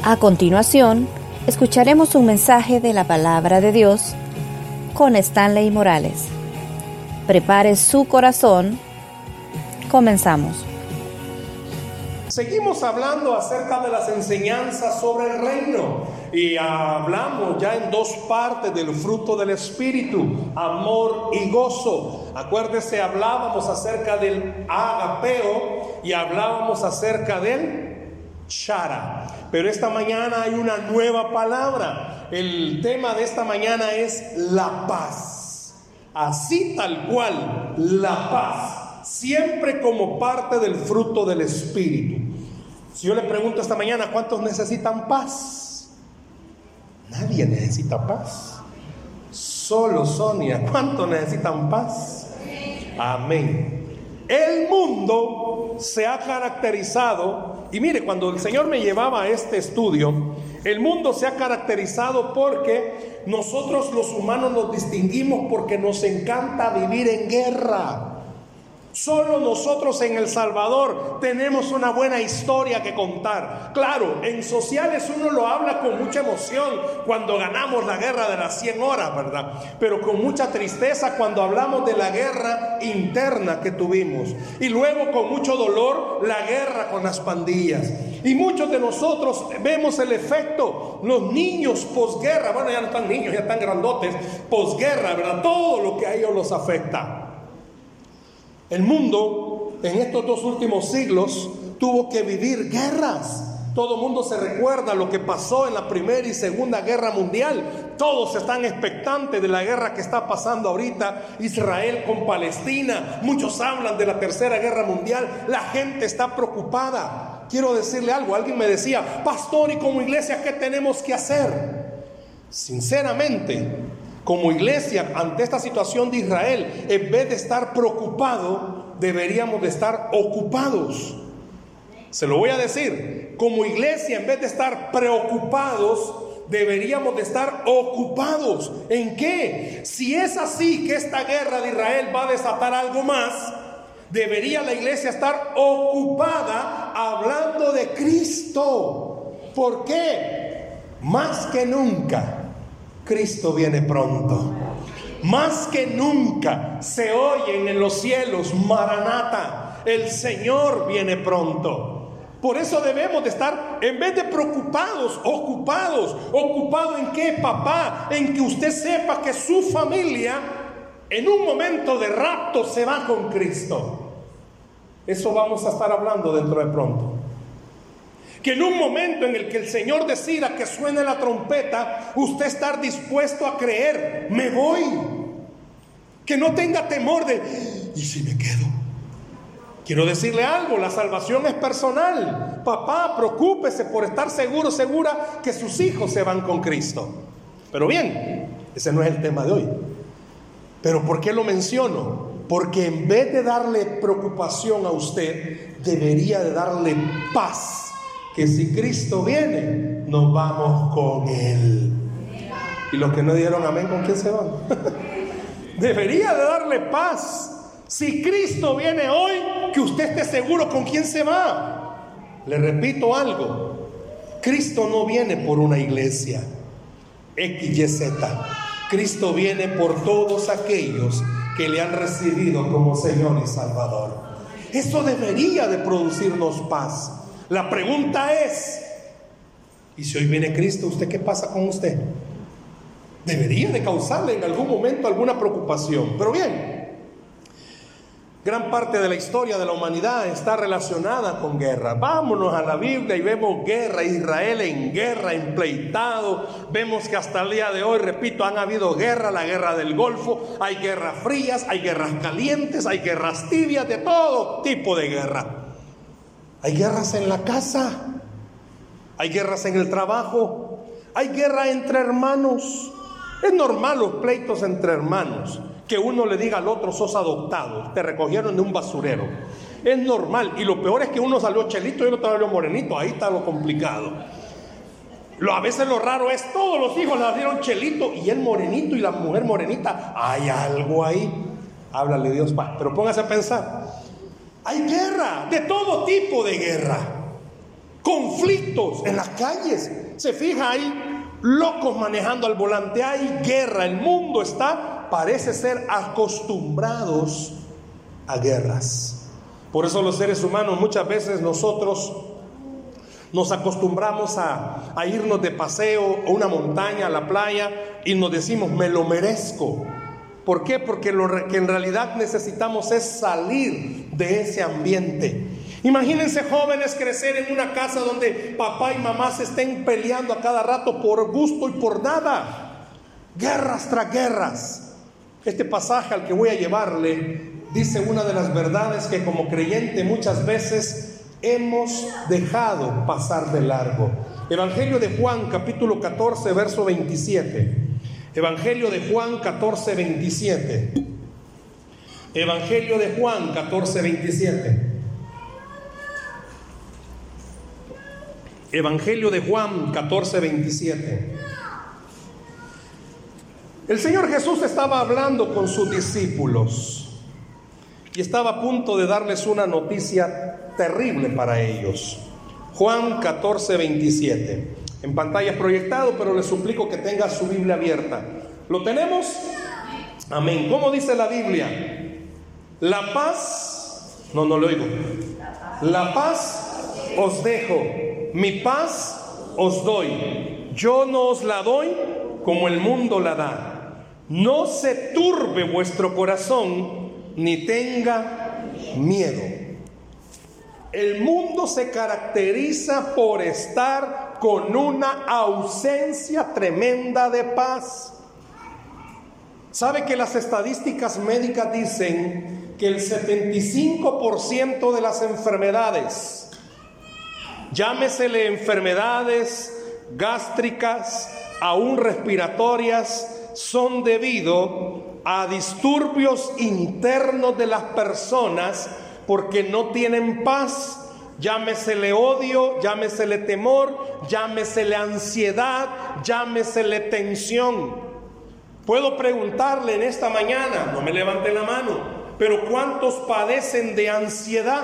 A continuación, escucharemos un mensaje de la Palabra de Dios con Stanley Morales. Prepare su corazón. Comenzamos. Seguimos hablando acerca de las enseñanzas sobre el reino y hablamos ya en dos partes del fruto del Espíritu, amor y gozo. Acuérdese, hablábamos acerca del agapeo y hablábamos acerca del chara. Pero esta mañana hay una nueva palabra. El tema de esta mañana es la paz. Así tal cual, la paz, siempre como parte del fruto del Espíritu. Si yo le pregunto esta mañana, ¿cuántos necesitan paz? Nadie necesita paz. Solo Sonia. ¿Cuántos necesitan paz? Amén. El mundo se ha caracterizado, y mire, cuando el Señor me llevaba a este estudio, el mundo se ha caracterizado porque nosotros los humanos nos distinguimos porque nos encanta vivir en guerra. Solo nosotros en El Salvador tenemos una buena historia que contar. Claro, en sociales uno lo habla con mucha emoción cuando ganamos la guerra de las 100 horas, ¿verdad? Pero con mucha tristeza cuando hablamos de la guerra interna que tuvimos. Y luego con mucho dolor la guerra con las pandillas. Y muchos de nosotros vemos el efecto, los niños posguerra, bueno, ya no están niños, ya están grandotes, posguerra, ¿verdad? Todo lo que a ellos los afecta. El mundo en estos dos últimos siglos tuvo que vivir guerras. Todo el mundo se recuerda lo que pasó en la Primera y Segunda Guerra Mundial. Todos están expectantes de la guerra que está pasando ahorita, Israel con Palestina. Muchos hablan de la Tercera Guerra Mundial. La gente está preocupada. Quiero decirle algo. Alguien me decía, pastor, ¿y como iglesia qué tenemos que hacer? Sinceramente, como iglesia, ante esta situación de Israel, en vez de estar preocupados, deberíamos de estar ocupados. Se lo voy a decir, como iglesia, en vez de estar preocupados, deberíamos de estar ocupados. ¿En qué? Si es así que esta guerra de Israel va a desatar algo más, debería la iglesia estar ocupada hablando de Cristo. ¿Por qué? Más que nunca, Cristo viene pronto. Más que nunca se oyen en los cielos, Maranata, el Señor viene pronto. Por eso debemos de estar, en vez de preocupados, ocupados. ¿Ocupado en qué, papá? En que usted sepa que su familia en un momento de rapto se va con Cristo. Eso vamos a estar hablando dentro de pronto. Que en un momento en el que el Señor decida que suene la trompeta, usted estar dispuesto a creer, me voy. Que no tenga temor de, ¿y si me quedo? Quiero decirle algo, la salvación es personal. Papá, preocúpese por estar seguro, segura que sus hijos se van con Cristo. Pero bien, ese no es el tema de hoy. Pero ¿por qué lo menciono? Porque en vez de darle preocupación a usted, debería de darle paz. Que si Cristo viene, nos vamos con Él. Y los que no dieron amén, ¿con quién se van? Debería de darle paz. Si Cristo viene hoy, que usted esté seguro con quién se va. Le repito algo. Cristo no viene por una iglesia XYZ. Cristo viene por todos aquellos que le han recibido como Señor y Salvador. Eso debería de producirnos paz. La pregunta es, ¿y si hoy viene Cristo, usted qué pasa con usted? Debería de causarle en algún momento alguna preocupación. Pero bien, gran parte de la historia de la humanidad está relacionada con guerra. Vámonos a la Biblia y vemos guerra, Israel en guerra, empleitado. Vemos que hasta el día de hoy, repito, han habido guerra, la guerra del Golfo. Hay guerras frías, hay guerras calientes, hay guerras tibias, de todo tipo de guerra. Hay guerras en la casa, hay guerras en el trabajo, hay guerra entre hermanos. Es normal los pleitos entre hermanos, que uno le diga al otro, sos adoptado, te recogieron de un basurero. Es normal, y lo peor es que uno salió chelito y el otro salió morenito. Ahí está lo complicado. A veces lo raro es, todos los hijos le dieron chelito y él morenito y la mujer morenita. Hay algo ahí. Háblale Dios, pero póngase a pensar. Hay guerra, de todo tipo de guerra. Conflicto gritos en las calles. Se fija, hay locos manejando al volante, hay guerra. El mundo está, parece ser, acostumbrados a guerras. Por eso los seres humanos, muchas veces nosotros nos acostumbramos a irnos de paseo a una montaña, a la playa, y nos decimos, me lo merezco. ¿Por qué? Porque lo que en realidad necesitamos es salir de ese ambiente. Imagínense jóvenes crecer en una casa donde papá y mamá se estén peleando a cada rato por gusto y por nada. Guerras tras guerras. Este pasaje al que voy a llevarle dice una de las verdades que como creyente muchas veces hemos dejado pasar de largo. Evangelio de Juan, capítulo 14, verso 27. Evangelio de Juan 14, 27. Evangelio de Juan 14, 27. Evangelio de Juan 14, 27. El Señor Jesús estaba hablando con sus discípulos y estaba a punto de darles una noticia terrible para ellos. Juan 14, 27. En pantalla es proyectado, pero les suplico que tenga su Biblia abierta. ¿Lo tenemos? Amén. ¿Cómo dice la Biblia? La paz, no lo oigo. La paz os dejo, mi paz os doy. Yo no os la doy como el mundo la da. No se turbe vuestro corazón, ni tenga miedo. El mundo se caracteriza por estar con una ausencia tremenda de paz. ¿Sabe que las estadísticas médicas dicen que el 75% de las enfermedades, llámesele enfermedades gástricas, aún respiratorias, son debido a disturbios internos de las personas porque no tienen paz? Llámesele odio, llámesele temor, llámesele ansiedad, llámesele tensión. Puedo preguntarle en esta mañana, no me levante la mano, pero ¿cuántos padecen de ansiedad?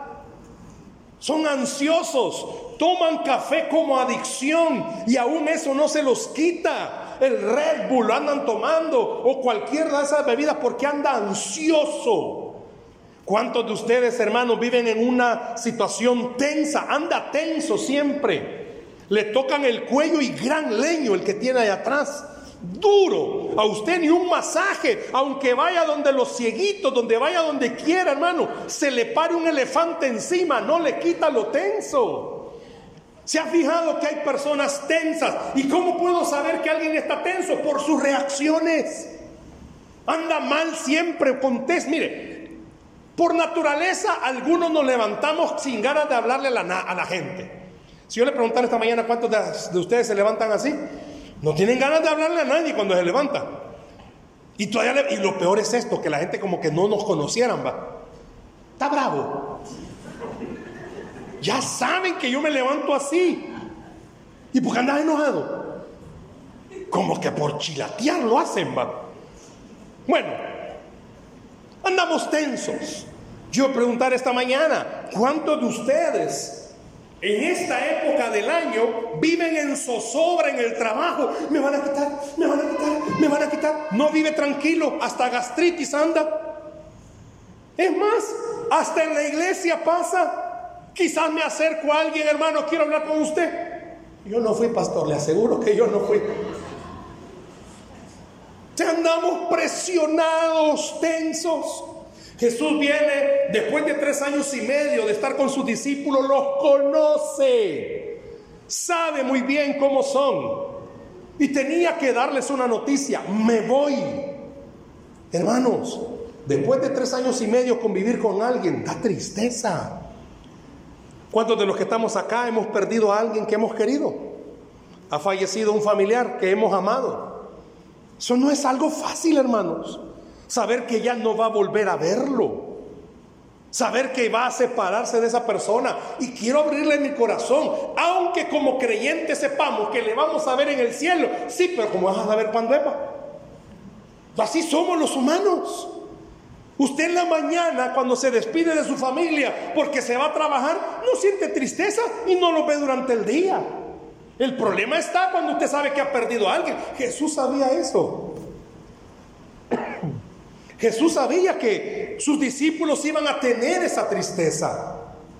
Son ansiosos, toman café como adicción y aún eso no se los quita. El Red Bull lo andan tomando o cualquier de esas bebidas porque anda ansioso. ¿Cuántos de ustedes, hermanos, viven en una situación tensa? Anda tenso siempre. Le tocan el cuello y gran leño el que tiene ahí atrás. Duro. A usted ni un masaje, aunque vaya donde los cieguitos, donde vaya donde quiera, hermano, se le pare un elefante encima, no le quita lo tenso. ¿Se ha fijado que hay personas tensas? ¿Y cómo puedo saber que alguien está tenso? Por sus reacciones. Anda mal siempre, mire, por naturaleza algunos nos levantamos sin ganas de hablarle a la gente. Si yo le preguntara esta mañana cuántos de ustedes se levantan así, no tienen ganas de hablarle a nadie cuando se levantan. Y lo peor es esto, que la gente como que no nos conocieran, va. Está bravo. Ya saben que yo me levanto así. ¿Y por qué andas enojado? Como que por chilatear lo hacen, va. Bueno, andamos tensos. Yo preguntar esta mañana, ¿cuántos de ustedes en esta época del año viven en zozobra en el trabajo? Me van a quitar, me van a quitar, me van a quitar. No vive tranquilo, hasta gastritis anda. Es más, hasta en la iglesia pasa. Quizás me acerco a alguien, hermano, quiero hablar con usted. Yo no fui, pastor, le aseguro que yo no fui. Andamos presionados, tensos. Jesús viene después de 3 años y medio de estar con sus discípulos, los conoce, sabe muy bien cómo son y tenía que darles una noticia: me voy. Hermanos, después de 3 años y medio convivir con alguien, da tristeza. ¿Cuántos de los que estamos acá hemos perdido a alguien que hemos querido? Ha fallecido un familiar que hemos amado. Eso no es algo fácil, hermanos. Saber que ya no va a volver a verlo. Saber que va a separarse de esa persona. Y quiero abrirle mi corazón. Aunque como creyentes sepamos que le vamos a ver en el cielo. Sí, pero ¿cómo vas a saber cuándo es? Así somos los humanos. Usted en la mañana, cuando se despide de su familia porque se va a trabajar, no siente tristeza y no lo ve durante el día. El problema está cuando usted sabe que ha perdido a alguien. Jesús sabía eso. Jesús sabía que sus discípulos iban a tener esa tristeza.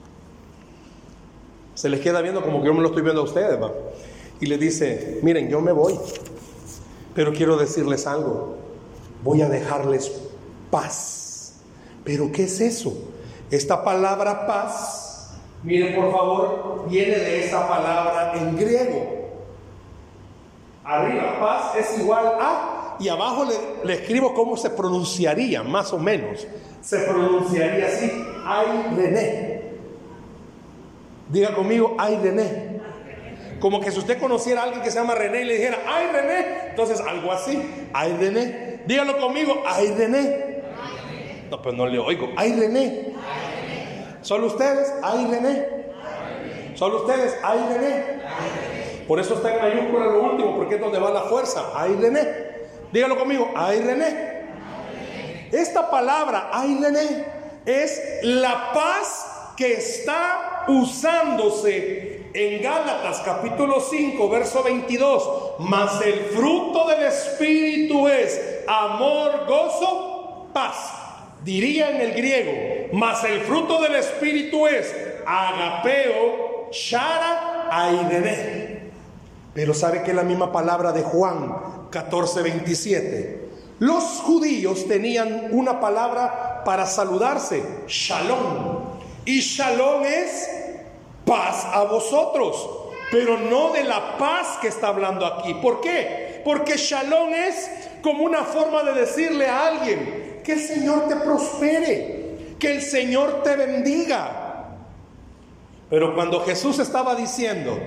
Se les queda viendo como que yo me lo estoy viendo a ustedes, ¿va? Y le dice: miren, yo me voy, pero quiero decirles algo. Voy a dejarles paz. ¿Pero qué es eso? Esta palabra paz, miren por favor, viene de esa palabra en griego. Arriba, paz es igual a, y abajo le escribo cómo se pronunciaría, más o menos. Se pronunciaría así: Airene. Diga conmigo: ay René. Como que si usted conociera a alguien que se llama René y le dijera: ay René, entonces algo así: ay René. Dígalo conmigo: ay René. No, pues no le oigo. Ay René. ¿Solo ustedes? Ay René. ¿Solo ustedes? Ay René. Por eso está en mayúscula lo último, porque es donde va la fuerza. Ay René. Dígalo conmigo: ay René. Esta palabra ay René es la paz que está usándose en Gálatas capítulo 5 verso 22. Mas el fruto del Espíritu es amor, gozo, paz. Diría en el griego: mas el fruto del Espíritu es agapeo, shara, airene. Pero ¿sabe que es la misma palabra de Juan 14:27? Los judíos tenían una palabra para saludarse: shalom. Y shalom es paz a vosotros, pero no de la paz que está hablando aquí. ¿Por qué? Porque shalom es como una forma de decirle a alguien: que el Señor te prospere, que el Señor te bendiga. Pero cuando Jesús estaba diciendo: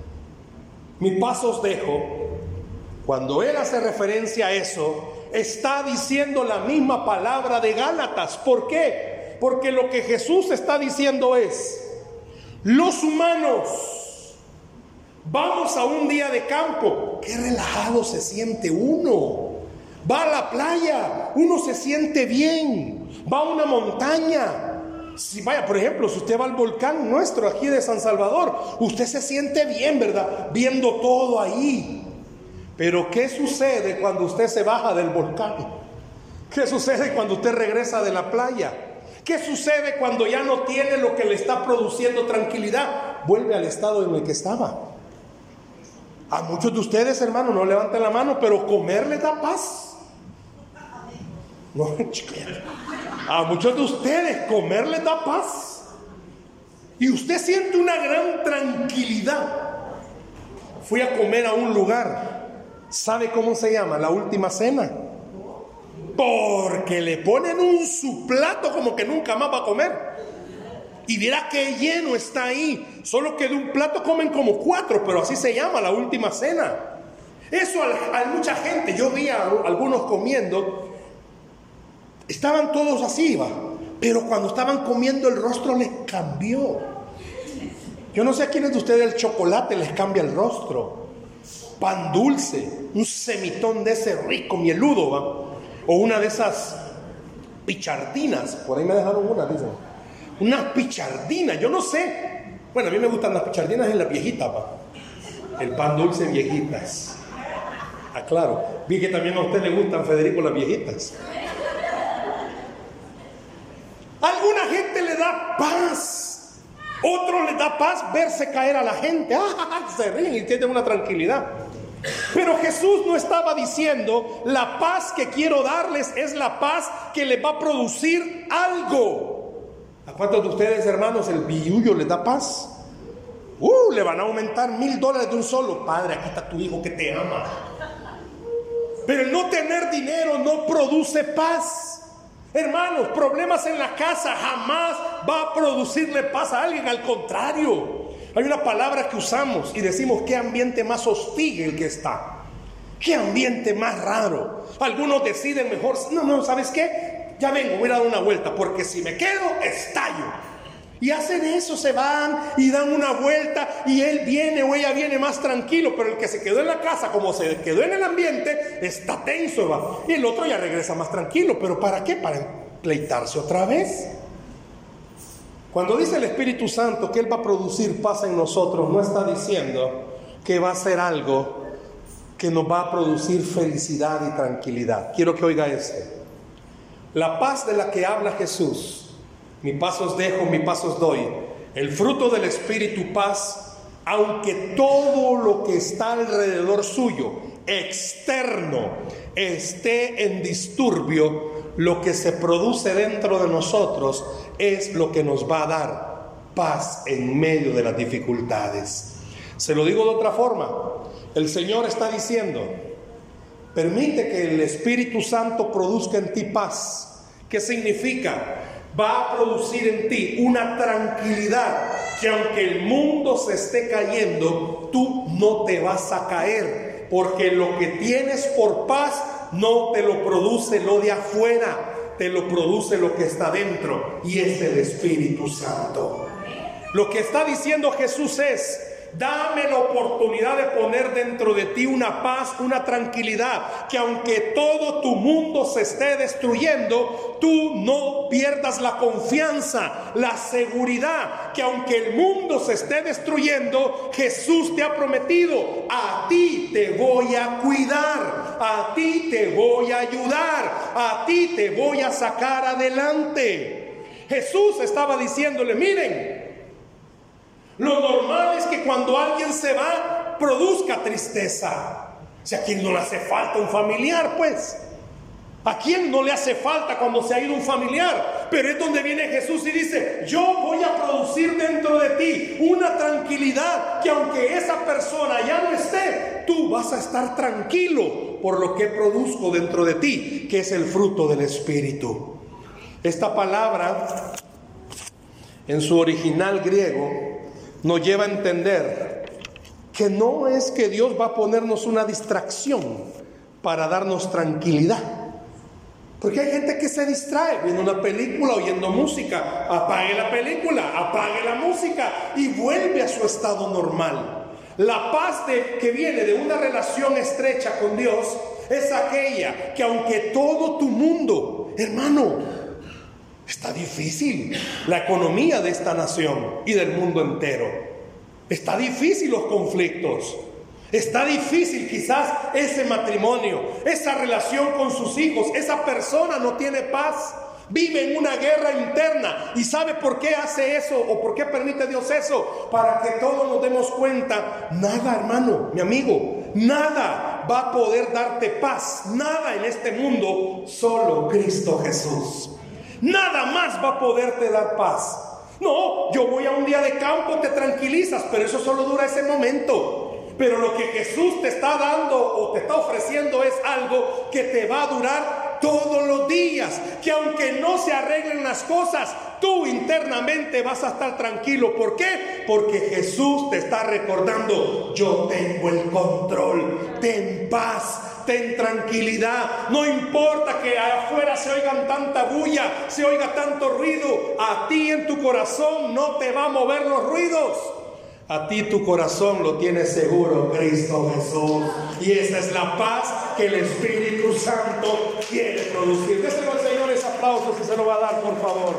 mi paz os dejo, cuando Él hace referencia a eso, está diciendo la misma palabra de Gálatas. ¿Por qué? Porque lo que Jesús está diciendo es: los humanos vamos a un día de campo, qué relajado se siente uno. Va a la playa, uno se siente bien. Va a una montaña. Si vaya, por ejemplo, si usted va al volcán nuestro aquí de San Salvador, usted se siente bien, ¿verdad? Viendo todo ahí. Pero ¿qué sucede cuando usted se baja del volcán? ¿Qué sucede cuando usted regresa de la playa? ¿Qué sucede cuando ya no tiene lo que le está produciendo tranquilidad? Vuelve al estado en el que estaba. A muchos de ustedes, hermanos, no levanten la mano, pero comer les da paz. No, a muchos de ustedes comer les da paz. Y usted siente una gran tranquilidad. Fui a comer a un lugar. ¿Sabe cómo se llama? La Última Cena. Porque le ponen su plato como que nunca más va a comer. Y viera qué lleno está ahí. Solo que de un plato comen como 4, pero así se llama, La Última Cena. Eso a mucha gente, yo vi a algunos comiendo, estaban todos así, ¿va? Pero cuando estaban comiendo el rostro les cambió. Yo no sé a quiénes de ustedes el chocolate les cambia el rostro. Pan dulce, un semitón de ese rico, mieludo, ¿va? O una de esas pichardinas. Por ahí me dejaron una, dicen. Unas pichardinas, yo no sé. Bueno, a mí me gustan las pichardinas en las viejitas, ¿va? El pan dulce viejitas. Ah, claro. Vi que también a usted le gustan, Federico, las viejitas. A alguna gente le da paz. Otro le da paz verse caer a la gente. Se ríen y tienen una tranquilidad. Pero Jesús no estaba diciendo: la paz que quiero darles es la paz que les va a producir algo. ¿A cuántos de ustedes, hermanos, el billullo les da paz? Le van a aumentar $1,000 de un solo. Padre, aquí está tu hijo que te ama. Pero el no tener dinero no produce paz. Hermanos, problemas en la casa jamás va a producirle paz a alguien. Al contrario, hay una palabra que usamos y decimos: qué ambiente más hostil el que está. Qué ambiente más raro. Algunos deciden mejor: no, ¿sabes qué? Ya vengo, voy a dar una vuelta, porque si me quedo, estallo. Y hacen eso, se van y dan una vuelta y él viene o ella viene más tranquilo. Pero el que se quedó en la casa, como se quedó en el ambiente, está tenso, ¿va? Y el otro ya regresa más tranquilo. ¿Pero para qué? pleitarse otra vez. Cuando dice el Espíritu Santo que Él va a producir paz en nosotros, no está diciendo que va a ser algo que nos va a producir felicidad y tranquilidad. Quiero que oiga esto. La paz de la que habla Jesús, mi paz os dejo, mi paz os doy, el fruto del Espíritu, paz, aunque todo lo que está alrededor suyo, externo, esté en disturbio, lo que se produce dentro de nosotros es lo que nos va a dar paz en medio de las dificultades. Se lo digo de otra forma, el Señor está diciendo, permite que el Espíritu Santo produzca en ti paz. ¿Qué significa? Va a producir en ti una tranquilidad que aunque el mundo se esté cayendo, tú no te vas a caer, porque lo que tienes por paz no te lo produce lo de afuera, te lo produce lo que está dentro, y es el Espíritu Santo. Lo que está diciendo Jesús es: dame la oportunidad de poner dentro de ti una paz, una tranquilidad, que aunque todo tu mundo se esté destruyendo, tú no pierdas la confianza, la seguridad, que aunque el mundo se esté destruyendo, Jesús te ha prometido: a ti te voy a cuidar, a ti te voy a ayudar, a ti te voy a sacar adelante. Jesús estaba diciéndole: miren, lo normal es que cuando alguien se va, produzca tristeza. Si a quien no le hace falta un familiar, pues. ¿A quién no le hace falta cuando se ha ido un familiar? Pero es donde viene Jesús y dice: yo voy a producir dentro de ti una tranquilidad, que aunque esa persona ya no esté, tú vas a estar tranquilo por lo que produzco dentro de ti, que es el fruto del Espíritu. Esta palabra, en su original griego, nos lleva a entender que no es que Dios va a ponernos una distracción para darnos tranquilidad. Porque hay gente que se distrae viendo una película, oyendo música. Apague la película, apague la música y vuelve a su estado normal. La paz que viene de una relación estrecha con Dios es aquella que aunque todo tu mundo, hermano, está difícil la economía de esta nación y del mundo entero. Está difícil los conflictos. Está difícil quizás ese matrimonio, esa relación con sus hijos. Esa persona no tiene paz. Vive en una guerra interna. ¿Y sabe por qué hace eso? ¿O por qué permite Dios eso? Para que todos nos demos cuenta. Nada, hermano, mi amigo, nada va a poder darte paz. Nada en este mundo, solo Cristo Jesús. Nada más va a poderte dar paz. No, yo voy a un día de campo, te tranquilizas, pero eso solo dura ese momento. Pero lo que Jesús te está dando o te está ofreciendo es algo que te va a durar todos los días. Que aunque no se arreglen las cosas, tú internamente vas a estar tranquilo. ¿Por qué? Porque Jesús te está recordando: yo tengo el control. Ten paz. Ten tranquilidad, no importa que afuera se oigan tanta bulla, se oiga tanto ruido, a ti en tu corazón no te va a mover los ruidos. A ti tu corazón lo tiene seguro Cristo Jesús, y esa es la paz que el Espíritu Santo quiere producir. Déselo al Señor ese aplauso, si se lo va a dar, por favor.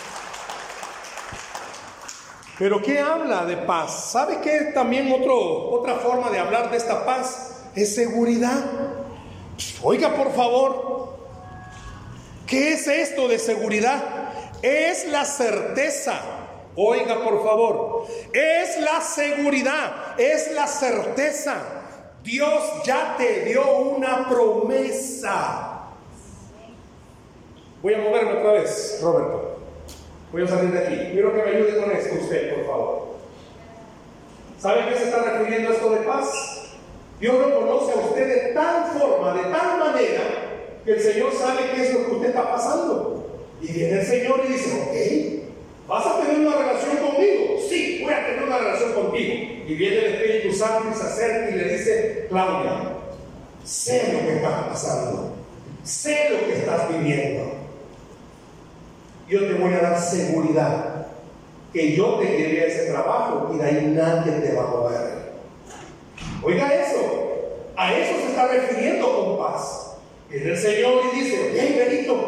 Pero ¿qué habla de paz? ¿Sabe qué? También otra forma de hablar de esta paz es seguridad. Oiga, por favor, ¿qué es esto de seguridad? Es la certeza. Oiga, por favor, es la seguridad, es la certeza. Dios ya te dio una promesa. Voy a moverme otra vez, Roberto. Voy a salir de aquí. Quiero que me ayude con esto usted, por favor. ¿Sabe a qué se está refiriendo esto de paz? Dios lo conoce a usted de tal forma, de tal manera, que el Señor sabe qué es lo que usted está pasando. Y viene el Señor y dice: ok, ¿vas a tener una relación conmigo? Sí, voy a tener una relación contigo. Y viene el Espíritu Santo y se acerca y le dice: Claudia, sé lo que estás pasando, sé lo que estás viviendo. Yo te voy a dar seguridad, que yo te llevé a ese trabajo y de ahí nadie te va a mover. Oiga eso, a eso se está refiriendo con paz. Viene el Señor y dice: hey, Benito,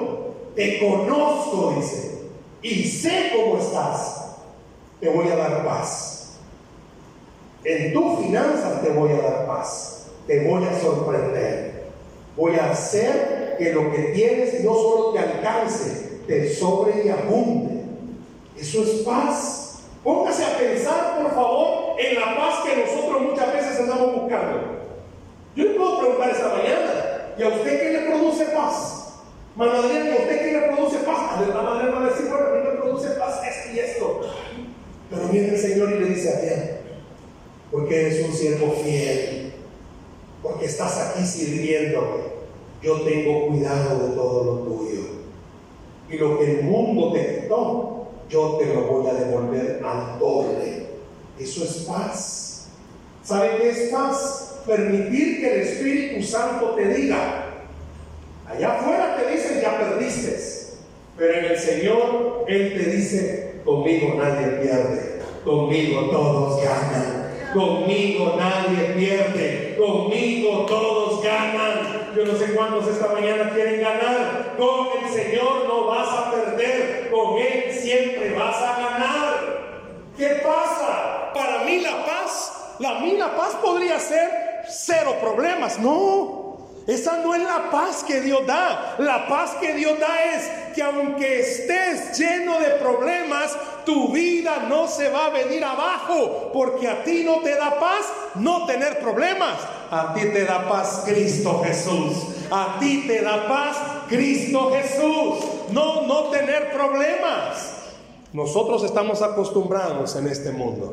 te conozco, dice, y sé cómo estás, te voy a dar paz. En tus finanzas te voy a dar paz, te voy a sorprender, voy a hacer que lo que tienes no solo te alcance, te sobre y abunde. Eso es paz. Póngase a pensar, por favor, en la paz que nosotros muchas veces andamos buscando. Yo le puedo preguntar esta mañana, ¿y a usted qué le produce paz? Mano Adrián, ¿y a usted qué le produce paz? A la madre va a decir, bueno, a mí me produce paz esto y esto. Pero viene el Señor y le dice, Adrián, porque eres un siervo fiel, porque estás aquí sirviéndome, yo tengo cuidado de todo lo tuyo. Y lo que el mundo te quitó, yo te lo voy a devolver al doble. Eso es paz. ¿Sabe qué es paz? Permitir que el Espíritu Santo te diga. Allá afuera te dicen, ya perdiste. Pero en el Señor, Él te dice, conmigo nadie pierde, conmigo todos ganan. Conmigo nadie pierde, conmigo todos ganan. Yo no sé cuántos esta mañana quieren ganar. Con el Señor no vas a perder, con Él siempre vas a ganar. ¿Qué pasa? Para mí la paz podría ser cero problemas. No, esa no es la paz que Dios da. La paz que Dios da es que aunque estés lleno de problemas, tu vida no se va a venir abajo, porque a ti no te da paz no tener problemas. A ti te da paz Cristo Jesús. A ti te da paz Cristo Jesús. No tener problemas. Nosotros estamos acostumbrados en este mundo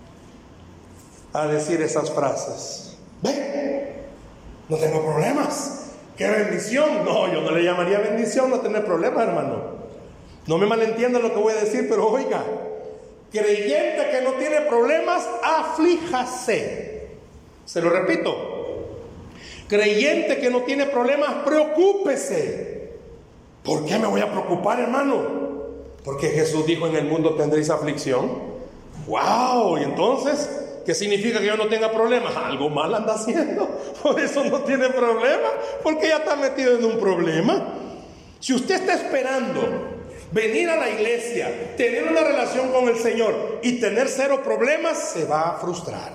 a decir esas frases. Ve, no tengo problemas. ¡Qué bendición! No, yo no le llamaría bendición no tener problemas, hermano. No me malentiendan lo que voy a decir, pero oiga, creyente que no tiene problemas, aflíjase. Se lo repito. Creyente que no tiene problemas, preocúpese. ¿Por qué me voy a preocupar, hermano? Porque Jesús dijo, en el mundo tendréis aflicción. ¡Wow! Y entonces, ¿qué significa que yo no tenga problemas? Algo mal anda haciendo. Por eso no tiene problema, porque ya está metido en un problema. Si usted está esperando venir a la iglesia, tener una relación con el Señor y tener cero problemas, se va a frustrar.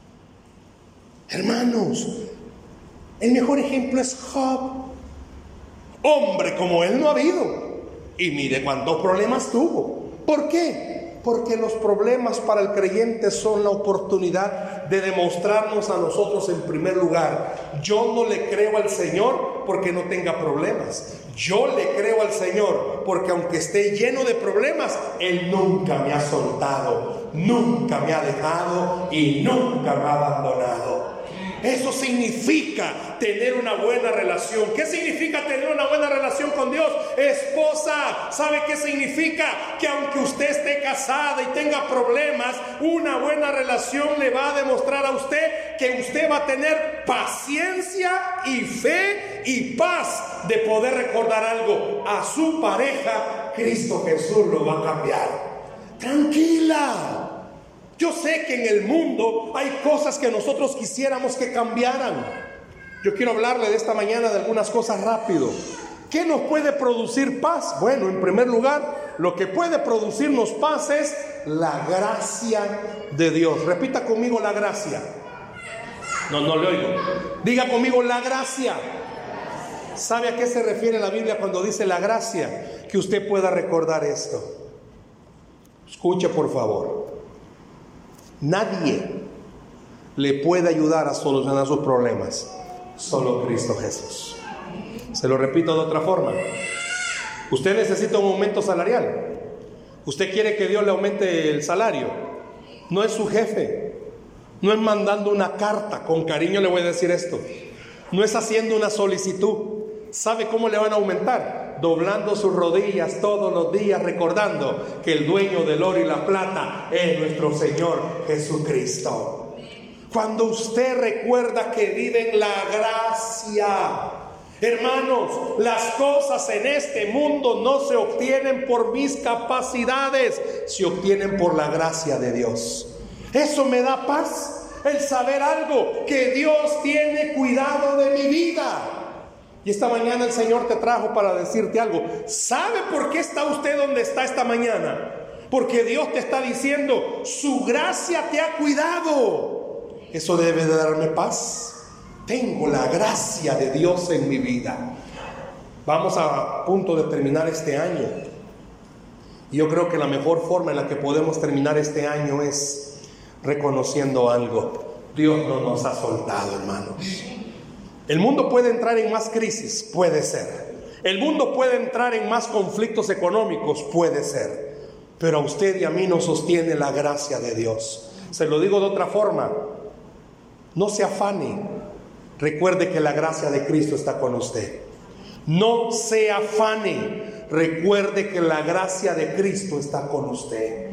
Hermanos, el mejor ejemplo es Job. Hombre como él no ha habido. Y mire cuántos problemas tuvo. ¿Por qué? Porque los problemas para el creyente son la oportunidad de demostrarnos a nosotros en primer lugar. Yo no le creo al Señor porque no tenga problemas. Yo le creo al Señor porque aunque esté lleno de problemas, Él nunca me ha soltado, nunca me ha dejado y nunca me ha abandonado. Eso significa tener una buena relación. ¿Qué significa tener una buena relación con Dios? Esposa, ¿sabe qué significa? Que aunque usted esté casada y tenga problemas, una buena relación le va a demostrar a usted que usted va a tener paciencia y fe y paz de poder recordar algo a su pareja. Cristo Jesús lo va a cambiar. Tranquila. Yo sé que en el mundo hay cosas que nosotros quisiéramos que cambiaran. Yo quiero hablarle de esta mañana de algunas cosas rápido. ¿Qué nos puede producir paz? Bueno, en primer lugar, lo que puede producirnos paz es la gracia de Dios. Repita conmigo la gracia. No le oigo. Diga conmigo la gracia. ¿Sabe a qué se refiere la Biblia cuando dice la gracia? Que usted pueda recordar esto. Escuche por favor. Nadie le puede ayudar a solucionar sus problemas, solo Cristo Jesús. Se lo repito de otra forma. Usted necesita un aumento salarial. Usted quiere que Dios le aumente el salario. No es su jefe. No es mandando una carta. Con cariño le voy a decir esto. No es haciendo una solicitud. ¿Sabe cómo le van a aumentar? Doblando sus rodillas todos los días, recordando que el dueño del oro y la plata es nuestro Señor Jesucristo. Cuando usted recuerda que vive en la gracia, hermanos, las cosas en este mundo no se obtienen por mis capacidades, se obtienen por la gracia de Dios. Eso me da paz, el saber algo, que Dios tiene cuidado de mi vida. Y esta mañana el Señor te trajo para decirte algo. ¿Sabe por qué está usted donde está esta mañana? Porque Dios te está diciendo, su gracia te ha cuidado. Eso debe de darme paz. Tengo la gracia de Dios en mi vida. Vamos a punto de terminar este año. Y yo creo que la mejor forma en la que podemos terminar este año es reconociendo algo. Dios no nos ha soltado, hermanos. El mundo puede entrar en más crisis, puede ser. El mundo puede entrar en más conflictos económicos, puede ser. Pero a usted y a mí nos sostiene la gracia de Dios. Se lo digo de otra forma. No se afane. Recuerde que la gracia de Cristo está con usted. No se afane. Recuerde que la gracia de Cristo está con usted.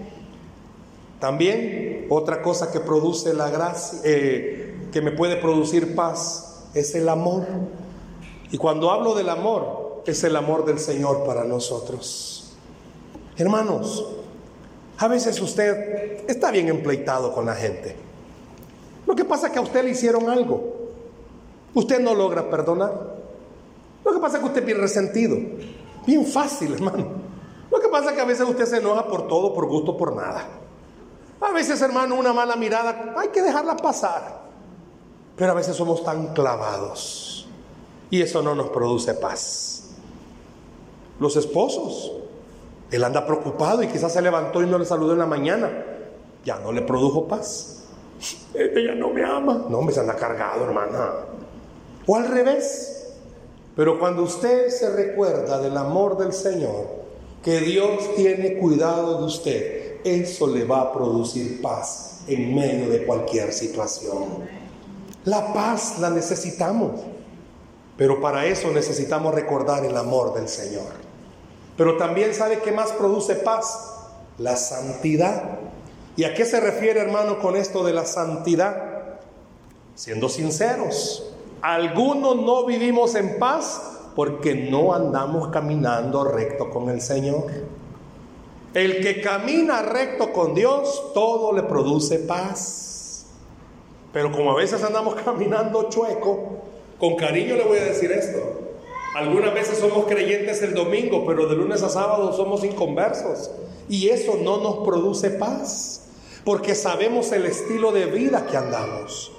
También otra cosa que produce la gracia, que me puede producir paz, es el amor. Y cuando hablo del amor, es el amor del Señor para nosotros. Hermanos, a veces usted está bien empleitado con la gente. Lo que pasa es que a usted le hicieron algo. Usted no logra perdonar. Lo que pasa es que usted es bien resentido. Bien fácil, hermano. Lo que pasa es que a veces usted se enoja por todo, por gusto, por nada. A veces, hermano, una mala mirada hay que dejarla pasar. Pero a veces somos tan clavados y eso no nos produce paz. Los esposos, él anda preocupado y quizás se levantó y no le saludó en la mañana. Ya no le produjo paz. Ella no me ama. No, me se anda cargado, hermana. O al revés. Pero cuando usted se recuerda del amor del Señor, que Dios tiene cuidado de usted, eso le va a producir paz en medio de cualquier situación. La paz la necesitamos, pero para eso necesitamos recordar el amor del Señor. Pero también, ¿sabe qué más produce paz? La santidad. ¿Y a qué se refiere, hermano, con esto de la santidad? Siendo sinceros, algunos no vivimos en paz porque no andamos caminando recto con el Señor. El que camina recto con Dios, todo le produce paz. Pero como a veces andamos caminando chueco, con cariño le voy a decir esto. Algunas veces somos creyentes el domingo, pero de lunes a sábado somos inconversos. Y eso no nos produce paz, porque sabemos el estilo de vida que andamos.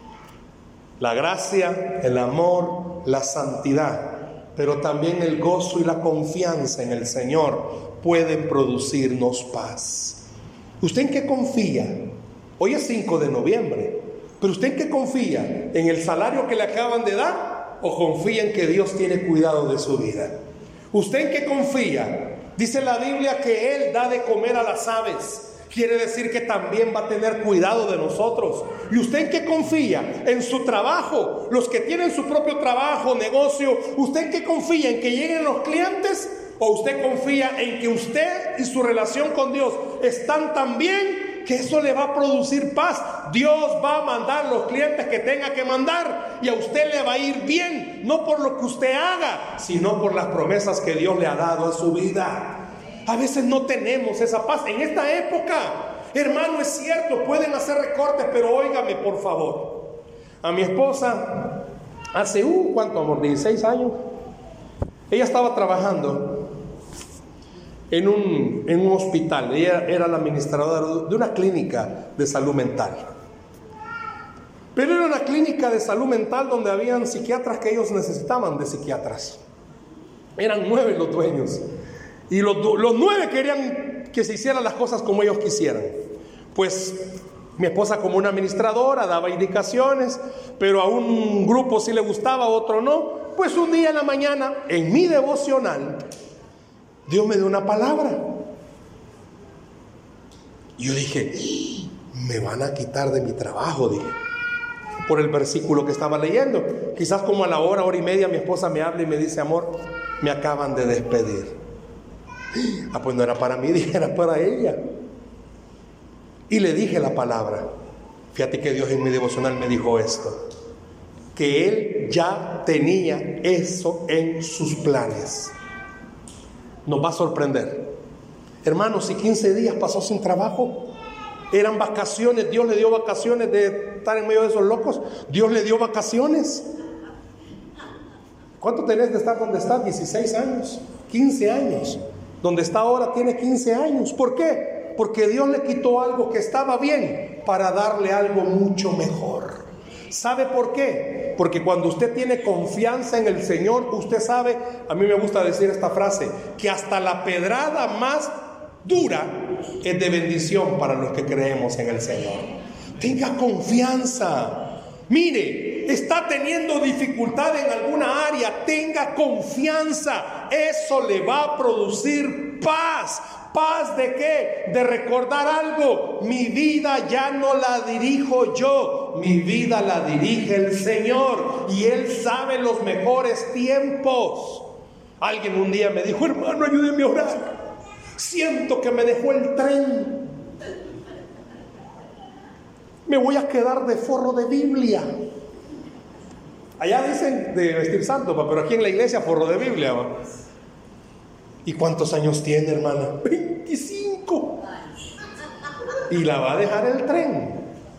La gracia, el amor, la santidad, pero también el gozo y la confianza en el Señor pueden producirnos paz. ¿Usted en qué confía? Hoy es 5 de noviembre. ¿Pero usted en qué confía? ¿En el salario que le acaban de dar? ¿O confía en que Dios tiene cuidado de su vida? ¿Usted en qué confía? Dice la Biblia que Él da de comer a las aves. Quiere decir que también va a tener cuidado de nosotros. ¿Y usted en qué confía? ¿En su trabajo? Los que tienen su propio trabajo, negocio, ¿usted en qué confía? ¿En que lleguen los clientes? ¿O usted confía en que usted y su relación con Dios están tan bien que eso le va a producir paz? Dios va a mandar los clientes que tenga que mandar y a usted le va a ir bien, no por lo que usted haga, sino por las promesas que Dios le ha dado a su vida. A veces no tenemos esa paz en esta época. Hermano, es cierto, pueden hacer recortes, pero óigame por favor. A mi esposa, hace, ¿cuánto amor? 16 años. Ella estaba trabajando en un hospital. Ella era la administradora de una clínica de salud mental. Pero era una clínica de salud mental donde habían psiquiatras que ellos necesitaban de psiquiatras. Eran 9 los dueños. Y los 9 querían que se hicieran las cosas como ellos quisieran. Pues mi esposa, como una administradora, daba indicaciones, pero a un grupo sí le gustaba, a otro no. Pues un día en la mañana, en mi devocional, Dios me dio una palabra. Y yo dije, me van a quitar de mi trabajo, dije, por el versículo que estaba leyendo. Quizás como a la hora y media mi esposa me habla y me dice, amor, me acaban de despedir. Pues no era para mí, dije, era para ella. Y le dije la palabra. Fíjate que Dios en mi devocional me dijo esto, que Él ya tenía eso en sus planes. Nos va a sorprender. Hermanos, si 15 días pasó sin trabajo, eran vacaciones, Dios le dio vacaciones de estar en medio de esos locos. Dios le dio vacaciones. ¿Cuánto tenés de estar donde estás? 16 años, 15 años. Donde está ahora tiene 15 años. ¿Por qué? Porque Dios le quitó algo que estaba bien para darle algo mucho mejor. ¿Sabe por qué? Porque cuando usted tiene confianza en el Señor, usted sabe, a mí me gusta decir esta frase, que hasta la pedrada más dura es de bendición para los que creemos en el Señor. Tenga confianza. Mire, está teniendo dificultad en alguna área, tenga confianza. Eso le va a producir paz. ¿Paz de qué? De recordar algo. Mi vida ya no la dirijo yo, mi vida la dirige el Señor, y Él sabe los mejores tiempos. Alguien un día me dijo: hermano, ayúdeme a orar. Siento que me dejó el tren. Me voy a quedar de forro de Biblia. Allá dicen de vestir santo, pero aquí en la iglesia forro de Biblia, ¿va? ¿Y cuántos años tiene, hermana? 25. Y la va a dejar el tren.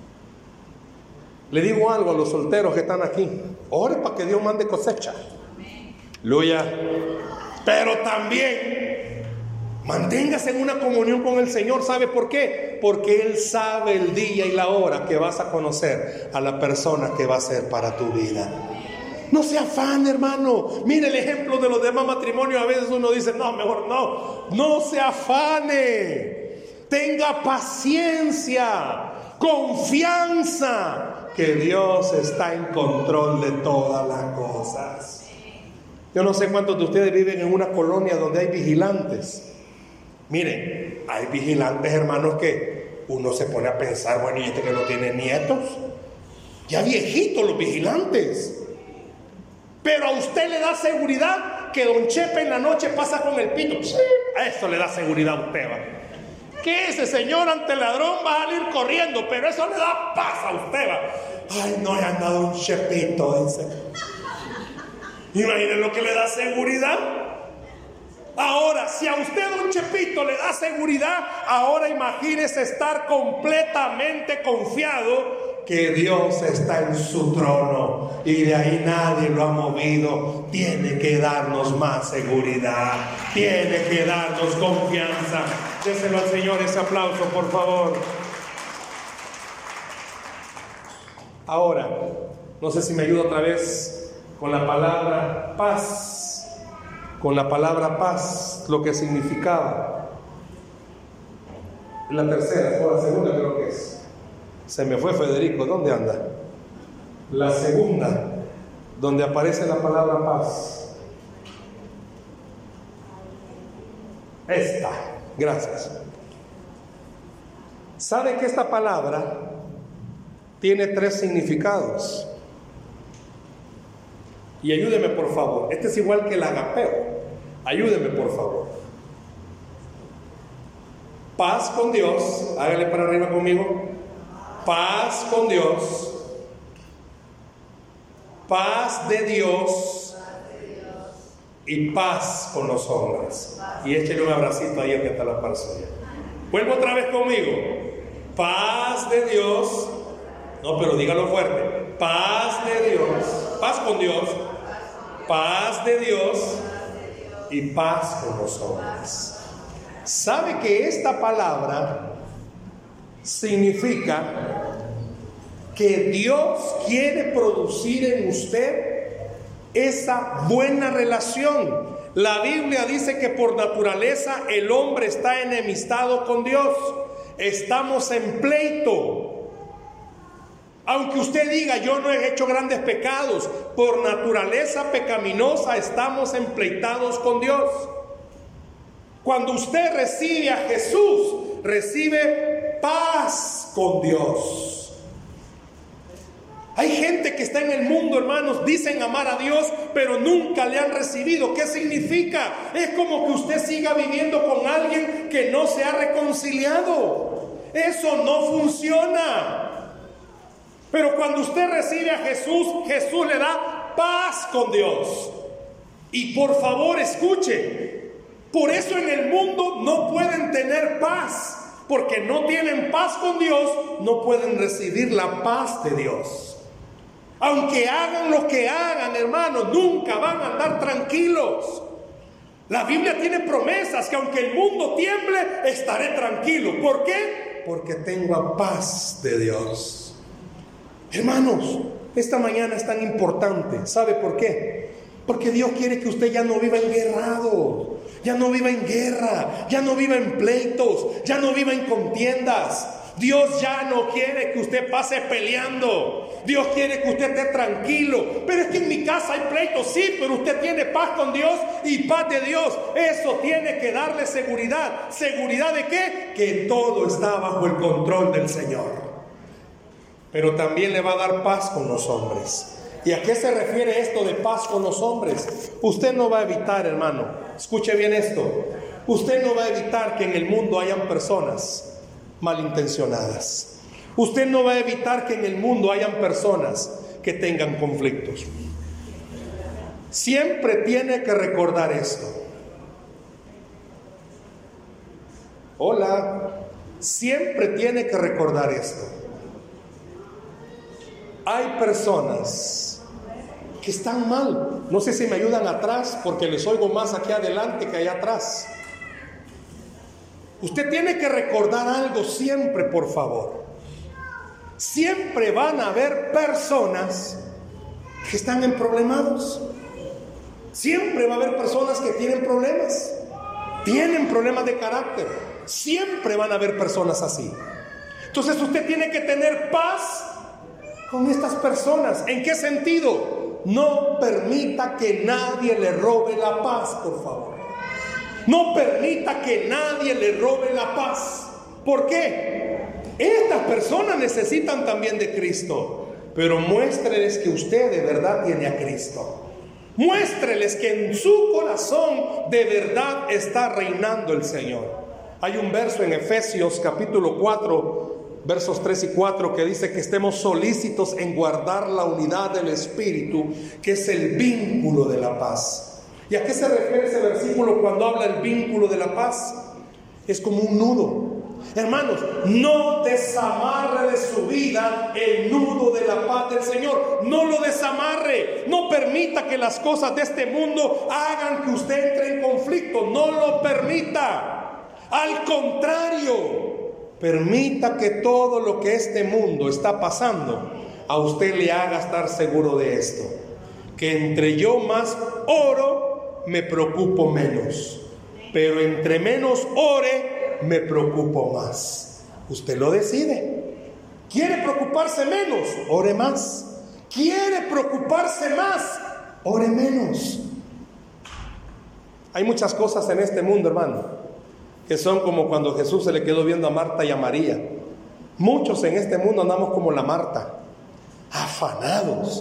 Le digo algo a los solteros que están aquí: ore para que Dios mande cosecha. Aleluya. Pero también manténgase en una comunión con el Señor. ¿Sabe por qué? Porque Él sabe el día y la hora que vas a conocer a la persona que va a ser para tu vida. No se afane, hermano. Mire el ejemplo de los demás matrimonios. A veces uno dice: no, mejor no. No se afane. Tenga paciencia, confianza, que Dios está en control de todas las cosas. Yo no sé cuántos de ustedes viven en una colonia donde hay vigilantes. Miren, hay vigilantes, hermanos, que uno se pone a pensar: bueno, ¿y este que no tiene nietos? Ya viejitos los vigilantes. Pero a usted le da seguridad que don Chepe en la noche pasa con el pito. A eso le da seguridad a usted, ¿va? Que ese señor ante el ladrón va a salir corriendo, pero eso le da paz a usted, ¿va? Ay, no, he andado un Chepito, dice. Imaginen lo que le da seguridad. Ahora, si a usted don Chepito le da seguridad, ahora imagínese estar completamente confiado que Dios está en su trono y de ahí nadie lo ha movido. Tiene que darnos más seguridad, tiene que darnos confianza. Déselo al Señor ese aplauso, por favor. Ahora, no sé si me ayuda otra vez con la palabra paz. Con la palabra paz, lo que significaba. La tercera, o la segunda creo que es. Se me fue Federico, ¿dónde anda? La segunda, donde aparece la palabra paz. Esta, gracias. ¿Sabe que esta palabra tiene 3 significados? Y ayúdeme por favor, este es igual que el agapeo. Ayúdeme por favor. Paz con Dios, hágale para arriba conmigo. Paz con Dios, paz de Dios y paz con los hombres. Y échale un abracito ahí al que está la par suya. Vuelvo otra vez conmigo. Paz de Dios. No, pero dígalo fuerte. Paz de Dios, paz con Dios, paz de Dios y paz con los hombres. ¿Sabe que esta palabra significa que Dios quiere producir en usted esa buena relación? La Biblia dice que por naturaleza el hombre está enemistado con Dios. Estamos en pleito. Aunque usted diga: yo no he hecho grandes pecados, por naturaleza pecaminosa estamos empleitados con Dios. Cuando usted recibe a Jesús, recibe paz con Dios. Hay gente que está en el mundo, hermanos, dicen amar a Dios, pero nunca le han recibido. ¿Qué significa? Es como que usted siga viviendo con alguien que no se ha reconciliado. Eso no funciona. Pero cuando usted recibe a Jesús, Jesús le da paz con Dios. Y por favor, escuche. Por eso en el mundo no pueden tener paz, porque no tienen paz con Dios, no pueden recibir la paz de Dios. Aunque hagan lo que hagan, hermanos, nunca van a andar tranquilos. La Biblia tiene promesas que aunque el mundo tiemble, estaré tranquilo. ¿Por qué? Porque tengo la paz de Dios. Hermanos, esta mañana es tan importante. ¿Sabe por qué? Porque Dios quiere que usted ya no viva enguerrado, ya no viva en guerra, ya no viva en pleitos, ya no viva en contiendas. Dios ya no quiere que usted pase peleando. Dios quiere que usted esté tranquilo. Pero es que en mi casa hay pleitos, sí, pero usted tiene paz con Dios y paz de Dios. Eso tiene que darle seguridad. ¿Seguridad de qué? Que todo está bajo el control del Señor. Pero también le va a dar paz con los hombres. ¿Y a qué se refiere esto de paz con los hombres? Usted no va a evitar, hermano, escuche bien esto. Usted no va a evitar que en el mundo hayan personas malintencionadas. Usted no va a evitar que en el mundo hayan personas que tengan conflictos. Siempre tiene que recordar esto. Hola. Siempre tiene que recordar esto. Hay personas que están mal. No sé si me ayudan atrás, porque les oigo más aquí adelante que allá atrás. Usted tiene que recordar algo siempre, por favor. Siempre van a haber personas que están en problemados. Siempre va a haber personas que tienen problemas de carácter. Siempre van a haber personas así. Entonces usted tiene que tener paz con estas personas. ¿En qué sentido? No permita que nadie le robe la paz, por favor. No permita que nadie le robe la paz. ¿Por qué? Estas personas necesitan también de Cristo, pero muéstreles que usted de verdad tiene a Cristo. Muéstreles que en su corazón de verdad está reinando el Señor. Hay un verso en Efesios capítulo 4, versos 3 y 4, que dice que estemos solícitos en guardar la unidad del Espíritu, que es el vínculo de la paz. ¿Y a qué se refiere ese versículo cuando habla del vínculo de la paz? Es como un nudo. Hermanos, no desamarre de su vida el nudo de la paz del Señor. No lo desamarre. No permita que las cosas de este mundo hagan que usted entre en conflicto. No lo permita. Al contrario, permita que todo lo que este mundo está pasando a usted le haga estar seguro de esto: que entre yo más oro, me preocupo menos, pero entre menos ore, me preocupo más. Usted lo decide. ¿Quiere preocuparse menos? Ore más. ¿Quiere preocuparse más? Ore menos. Hay muchas cosas en este mundo, hermano, que son como cuando Jesús se le quedó viendo a Marta y a María. Muchos en este mundo andamos como la Marta, afanados.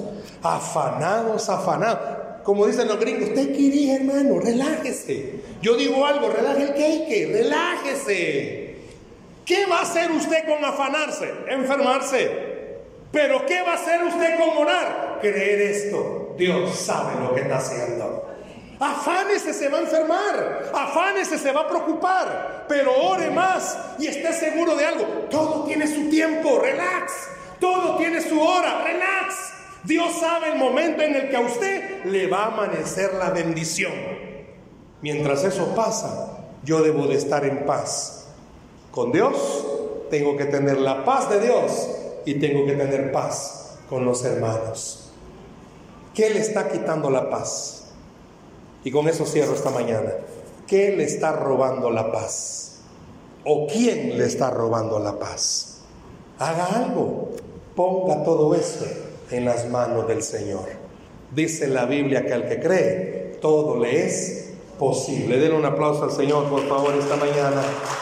Como dicen los gringos, ¿usted qué diría, hermano? Relájese. Yo digo algo, relaje el cake, relájese. ¿Qué va a hacer usted con afanarse? Enfermarse. ¿Pero qué va a hacer usted con orar? Creer esto: Dios sabe lo que está haciendo. Afánese, se va a enfermar. Afánese, se va a preocupar. Pero ore más y esté seguro de algo. Todo tiene su tiempo, relax. Todo tiene su hora, relax. Dios sabe el momento en el que a usted le va a amanecer la bendición. Mientras eso pasa, yo debo de estar en paz. Con Dios tengo que tener la paz de Dios y tengo que tener paz con los hermanos. ¿Qué le está quitando la paz? Y con eso cierro esta mañana. ¿Qué le está robando la paz? ¿O quién le está robando la paz? Haga algo. Ponga todo esto en las manos del Señor. Dice la Biblia que al que cree, todo le es posible. Denle un aplauso al Señor, por favor, esta mañana.